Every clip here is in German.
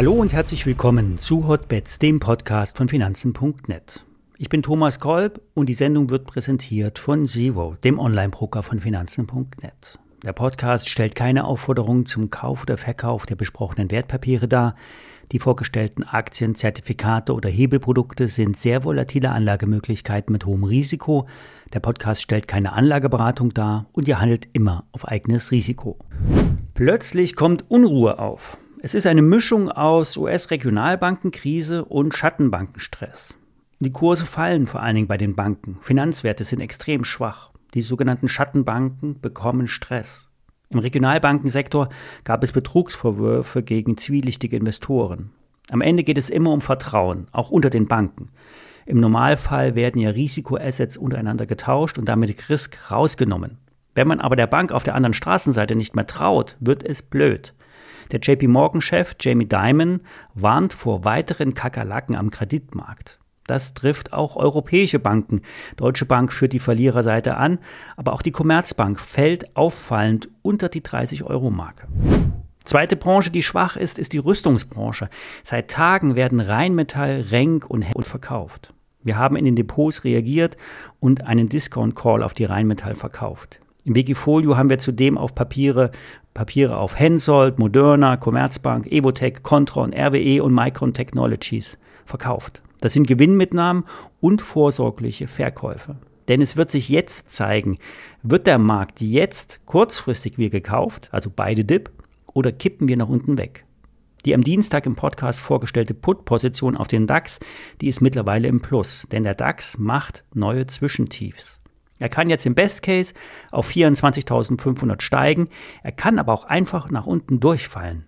Hallo und herzlich willkommen zu Hotbets, dem Podcast von Finanzen.net. Ich bin Thomas Kolb und die Sendung wird präsentiert von Zero, dem Online-Broker von Finanzen.net. Der Podcast stellt keine Aufforderung zum Kauf oder Verkauf der besprochenen Wertpapiere dar. Die vorgestellten Aktien, Zertifikate oder Hebelprodukte sind sehr volatile Anlagemöglichkeiten mit hohem Risiko. Der Podcast stellt keine Anlageberatung dar und ihr handelt immer auf eigenes Risiko. Plötzlich kommt Unruhe auf. Es ist eine Mischung aus US-Regionalbankenkrise und Schattenbankenstress. Die Kurse fallen vor allen Dingen bei den Banken. Finanzwerte sind extrem schwach. Die sogenannten Schattenbanken bekommen Stress. Im Regionalbankensektor gab es Betrugsvorwürfe gegen zwielichtige Investoren. Am Ende geht es immer um Vertrauen, auch unter den Banken. Im Normalfall werden ja Risikoassets untereinander getauscht und damit Risk rausgenommen. Wenn man aber der Bank auf der anderen Straßenseite nicht mehr traut, wird es blöd. Der JP-Morgan-Chef Jamie Dimon warnt vor weiteren Kakerlaken am Kreditmarkt. Das trifft auch europäische Banken. Deutsche Bank führt die Verliererseite an, aber auch die Commerzbank fällt auffallend unter die 30-Euro-Marke. Zweite Branche, die schwach ist, ist die Rüstungsbranche. Seit Tagen werden Rheinmetall, Renk und Hell verkauft. Wir haben in den Depots reagiert und einen Discount-Call auf die Rheinmetall verkauft. Im Wikifolio haben wir zudem auf Papiere auf Hensoldt, Moderna, Commerzbank, Evotec, Kontron, RWE und Micron Technologies verkauft. Das sind Gewinnmitnahmen und vorsorgliche Verkäufe. Denn es wird sich jetzt zeigen, wird der Markt jetzt kurzfristig wie gekauft, also beide Dip, oder kippen wir nach unten weg? Die am Dienstag im Podcast vorgestellte Put-Position auf den DAX, die ist mittlerweile im Plus, denn der DAX macht neue Zwischentiefs. Er kann jetzt im Best Case auf 24.500 steigen, er kann aber auch einfach nach unten durchfallen.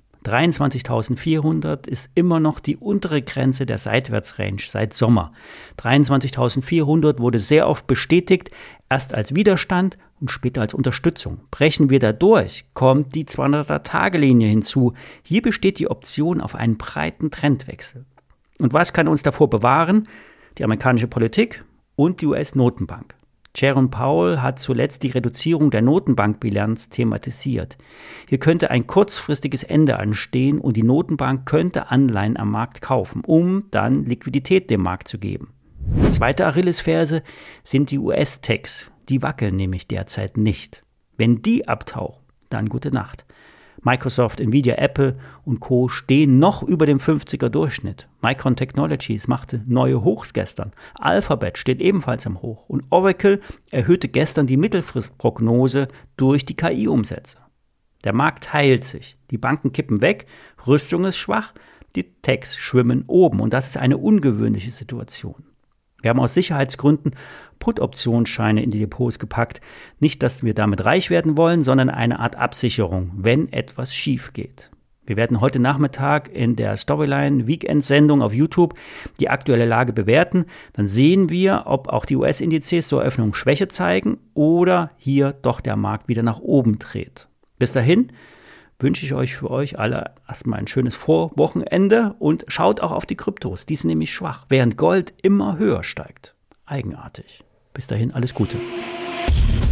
23.400 ist immer noch die untere Grenze der Seitwärtsrange seit Sommer. 23.400 wurde sehr oft bestätigt, erst als Widerstand und später als Unterstützung. Brechen wir da durch, kommt die 200er-Tage-Linie hinzu. Hier besteht die Option auf einen breiten Trendwechsel. Und was kann uns davor bewahren? Die amerikanische Politik und die US-Notenbank. Jerome Powell hat zuletzt die Reduzierung der Notenbankbilanz thematisiert. Hier könnte ein kurzfristiges Ende anstehen und die Notenbank könnte Anleihen am Markt kaufen, um dann Liquidität dem Markt zu geben. Die zweite Achillesferse sind die US-Techs. Die wackeln nämlich derzeit nicht. Wenn die abtauchen, dann gute Nacht. Microsoft, Nvidia, Apple und Co. stehen noch über dem 50er-Durchschnitt. Micron Technologies machte neue Hochs gestern. Alphabet steht ebenfalls am Hoch. Und Oracle erhöhte gestern die Mittelfristprognose durch die KI-Umsätze. Der Markt heilt sich. Die Banken kippen weg, Rüstung ist schwach, die Techs schwimmen oben. Und das ist eine ungewöhnliche Situation. Wir haben aus Sicherheitsgründen Put-Optionsscheine in die Depots gepackt. Nicht, dass wir damit reich werden wollen, sondern eine Art Absicherung, wenn etwas schief geht. Wir werden heute Nachmittag in der Storyline-Weekend-Sendung auf YouTube die aktuelle Lage bewerten. Dann sehen wir, ob auch die US-Indizes zur Eröffnung Schwäche zeigen oder hier doch der Markt wieder nach oben dreht. Bis dahin wünsche ich euch für euch alle erstmal ein schönes Vorwochenende und schaut auch auf die Kryptos. Die sind nämlich schwach, während Gold immer höher steigt. Eigenartig. Bis dahin alles Gute.